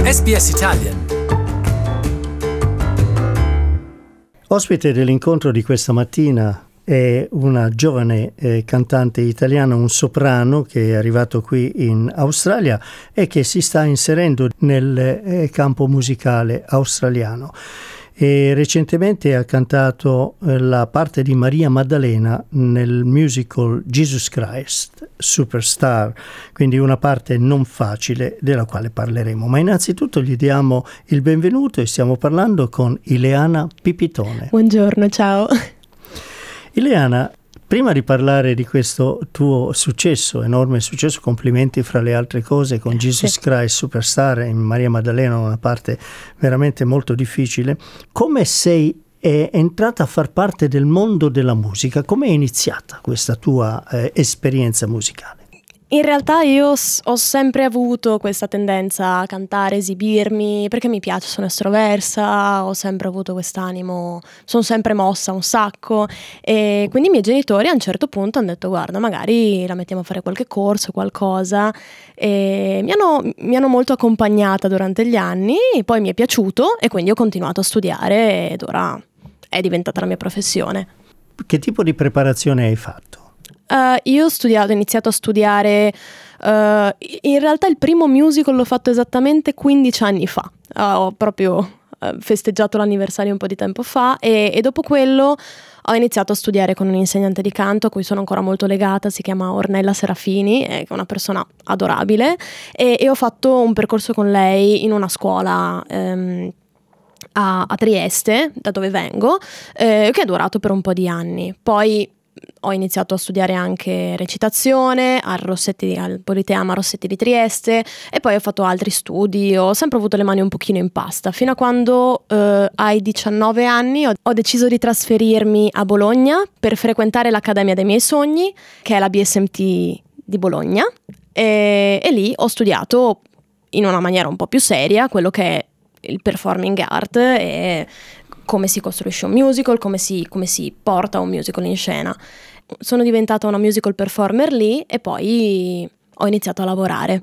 SBS Italian. Ospite dell'incontro di questa mattina è una giovane cantante italiana, un soprano che è arrivato qui in Australia e che si sta inserendo nel campo musicale australiano. E recentemente ha cantato la parte di Maria Maddalena nel musical Jesus Christ Superstar, quindi una parte non facile della quale parleremo. Ma innanzitutto gli diamo il benvenuto e stiamo parlando con Ileana Pipitone. Buongiorno, ciao. Ileana, prima di parlare di questo tuo successo, enorme successo, complimenti fra le altre cose con Jesus Christ Superstar in Maria Maddalena, una parte veramente molto difficile, come sei entrata a far parte del mondo della musica? Come è iniziata questa tua esperienza musicale? In realtà io ho sempre avuto questa tendenza a cantare, esibirmi, perché mi piace, sono estroversa, ho sempre avuto quest'animo, sono sempre mossa un sacco, e quindi i miei genitori a un certo punto hanno detto: guarda, magari la mettiamo a fare qualche corso, qualcosa, e mi hanno molto accompagnata durante gli anni, poi mi è piaciuto e quindi ho continuato a studiare ed ora è diventata la mia professione. Che tipo di preparazione hai fatto? Io ho iniziato a studiare, in realtà il primo musical l'ho fatto esattamente 15 anni fa, ho proprio festeggiato l'anniversario un po' di tempo fa e dopo quello ho iniziato a studiare con un insegnante di canto a cui sono ancora molto legata, si chiama Ornella Serafini, è una persona adorabile e ho fatto un percorso con lei in una scuola a Trieste, da dove vengo, che è durato per un po' di anni. Poi ho iniziato a studiare anche recitazione al Politeama Rossetti di Trieste e poi ho fatto altri studi, ho sempre avuto le mani un pochino in pasta, fino a quando ai 19 anni ho deciso di trasferirmi a Bologna per frequentare l'Accademia dei miei sogni, che è la BSMT di Bologna, e lì ho studiato in una maniera un po' più seria quello che è il performing art e come si costruisce un musical, come si porta un musical in scena. Sono diventata una musical performer lì e poi ho iniziato a lavorare.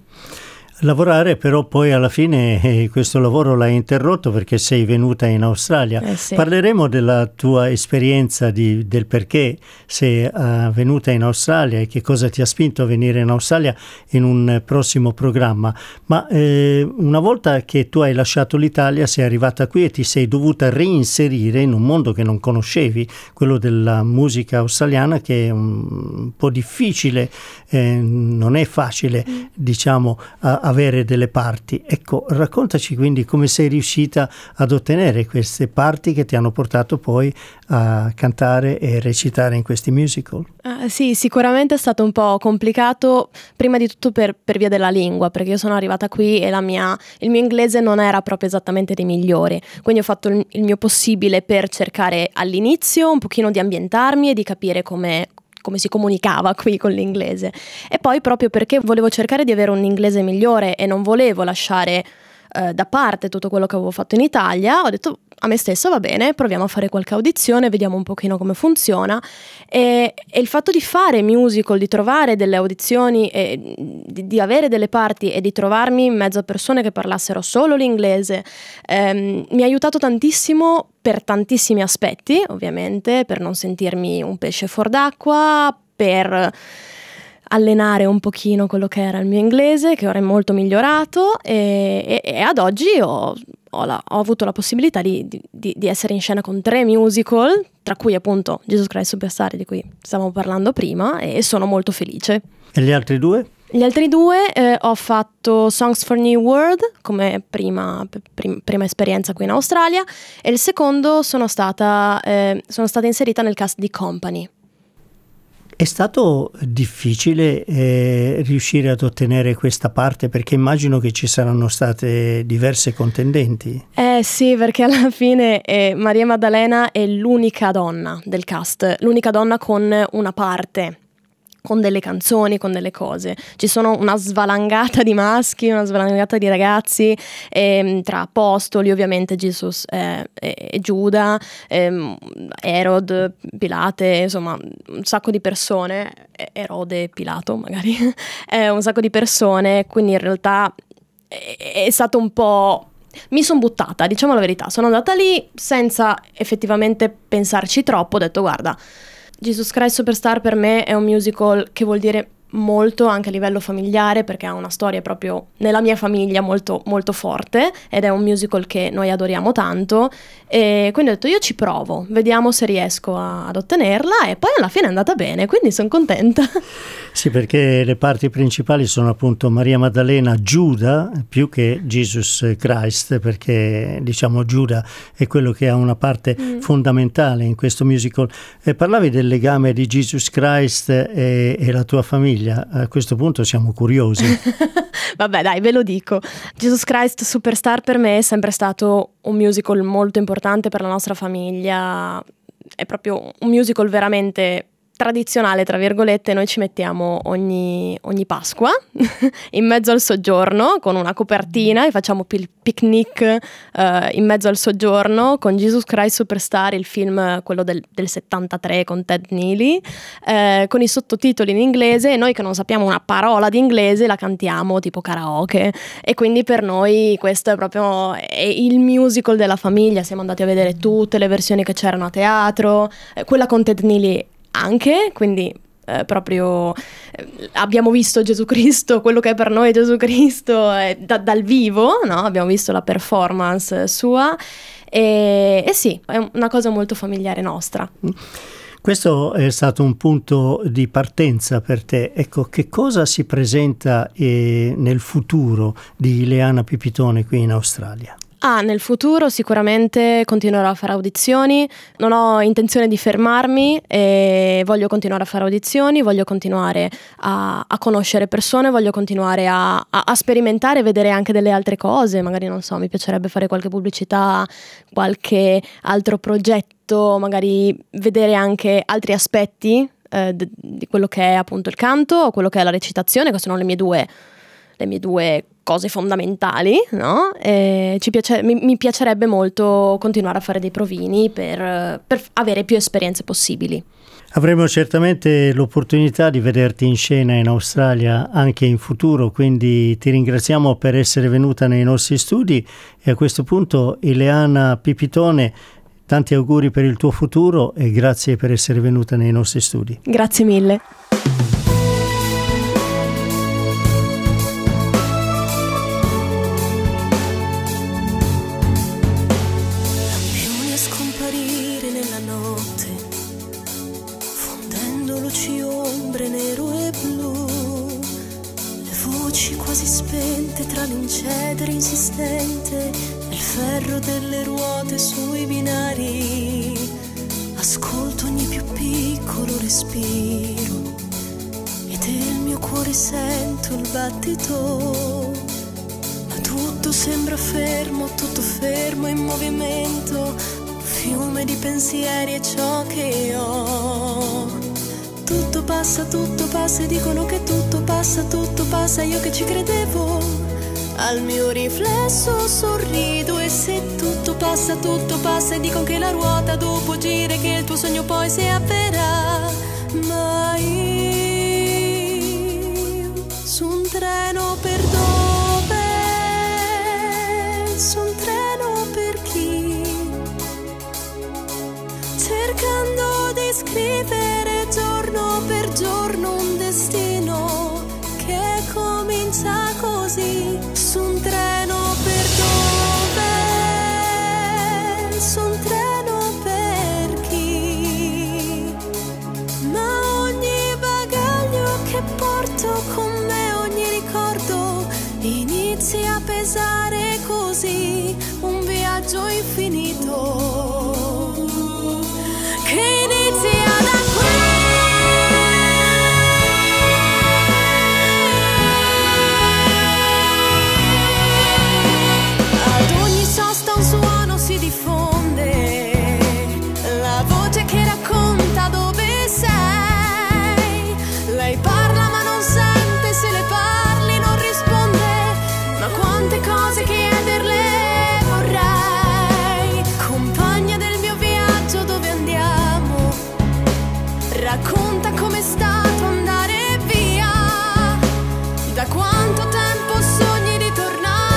Però poi alla fine questo lavoro l'hai interrotto perché sei venuta in Australia. Sì. Parleremo della tua esperienza, del perché sei venuta in Australia e che cosa ti ha spinto a venire in Australia in un prossimo programma. Ma una volta che tu hai lasciato l'Italia, sei arrivata qui e ti sei dovuta reinserire in un mondo che non conoscevi, quello della musica australiana, che è un po' difficile, non è facile, diciamo, avere delle parti. Ecco, raccontaci quindi come sei riuscita ad ottenere queste parti che ti hanno portato poi a cantare e recitare in questi musical. Sì, sicuramente è stato un po' complicato, prima di tutto per via della lingua, perché io sono arrivata qui e il mio inglese non era proprio esattamente dei migliori, quindi ho fatto il mio possibile per cercare all'inizio un pochino di ambientarmi e di capire come si comunicava qui con l'inglese, e poi proprio perché volevo cercare di avere un inglese migliore e non volevo lasciare da parte tutto quello che avevo fatto in Italia, ho detto a me stessa: va bene, proviamo a fare qualche audizione, vediamo un pochino come funziona, e il fatto di fare musical, di trovare delle audizioni e di avere delle parti e di trovarmi in mezzo a persone che parlassero solo l'inglese mi ha aiutato tantissimo per tantissimi aspetti, ovviamente, per non sentirmi un pesce fuor d'acqua, per allenare un pochino quello che era il mio inglese, che ora è molto migliorato, e ad oggi ho avuto la possibilità di essere in scena con 3 musical, tra cui appunto Jesus Christ Superstar, di cui stavamo parlando prima, e sono molto felice. E gli altri 2? Gli altri 2 ho fatto Songs for New World come prima esperienza qui in Australia, e il secondo sono stata inserita nel cast di Company. È stato difficile riuscire ad ottenere questa parte, perché immagino che ci saranno state diverse contendenti. Sì, perché alla fine Maria Maddalena è l'unica donna del cast, l'unica donna con una parte, con delle canzoni, con delle cose. Ci sono una svalangata di maschi, una svalangata di ragazzi, tra apostoli ovviamente, Jesus e Giuda, Erod, Pilate, insomma un sacco di persone, Erode, Pilato magari, un sacco di persone, quindi in realtà è stato un po'... Mi sono buttata, diciamo la verità, sono andata lì senza effettivamente pensarci troppo, ho detto guarda, Jesus Christ Superstar per me è un musical che vuol dire molto anche a livello familiare, perché ha una storia proprio nella mia famiglia molto, molto forte, ed è un musical che noi adoriamo tanto, e quindi ho detto io ci provo, vediamo se riesco ad ottenerla, e poi alla fine è andata bene, quindi sono contenta. Sì, perché le parti principali sono appunto Maria Maddalena, Giuda, più che Jesus Christ, perché diciamo Giuda è quello che ha una parte fondamentale in questo musical. Parlavi del legame di Jesus Christ e la tua famiglia, a questo punto siamo curiosi. Vabbè dai, ve lo dico, Jesus Christ Superstar per me è sempre stato un musical molto importante per la nostra famiglia, è proprio un musical veramente tradizionale, tra virgolette. Noi ci mettiamo ogni Pasqua in mezzo al soggiorno con una copertina e facciamo picnic in mezzo al soggiorno con Jesus Christ Superstar, il film quello del 73 con Ted Neely, con i sottotitoli in inglese, e noi che non sappiamo una parola di inglese la cantiamo tipo karaoke, e quindi per noi questo è il musical della famiglia. Siamo andati a vedere tutte le versioni che c'erano a teatro, quella con Ted Neely anche, quindi abbiamo visto Gesù Cristo, quello che è per noi Gesù Cristo dal vivo, no? Abbiamo visto la performance sua e sì, è una cosa molto familiare nostra. Questo è stato un punto di partenza per te. Ecco, che cosa si presenta nel futuro di Ileana Pipitone qui in Australia? Nel futuro sicuramente continuerò a fare audizioni, non ho intenzione di fermarmi e voglio continuare a fare audizioni, voglio continuare a conoscere persone, voglio continuare a sperimentare, vedere anche delle altre cose, magari non so, mi piacerebbe fare qualche pubblicità, qualche altro progetto, magari vedere anche altri aspetti di quello che è appunto il canto o quello che è la recitazione. Queste sono le mie due cose fondamentali, no? Mi piacerebbe molto continuare a fare dei provini per avere più esperienze possibili. Avremo certamente l'opportunità di vederti in scena in Australia anche in futuro, quindi ti ringraziamo per essere venuta nei nostri studi, e a questo punto Ileana Pipitone, tanti auguri per il tuo futuro e grazie per essere venuta nei nostri studi. Grazie mille. Tra l'incedere insistente, il ferro delle ruote sui binari, ascolto ogni più piccolo respiro e del mio cuore sento il battito, ma tutto sembra fermo, tutto fermo in movimento, un fiume di pensieri è ciò che ho. Tutto passa e dicono che tutto passa, io che ci credevo. Al mio riflesso sorrido e se tutto passa e dicono che la ruota dopo gira e che il tuo sogno poi si avvererà. Ma io su un treno per dove? Su un treno per chi? Cercando di scrivere giorno per giorno un destino che comincia così. Su un treno per dove? Su un treno per chi? Ma ogni bagaglio che porto con me, ogni ricordo inizia a pesare così, un viaggio infinito che inizia da qui. Racconta com'è stato andare via, da quanto tempo sogni di tornare.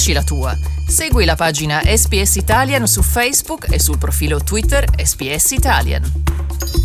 dici la tua. Segui la pagina SPS Italian su Facebook e sul profilo Twitter SPS Italian.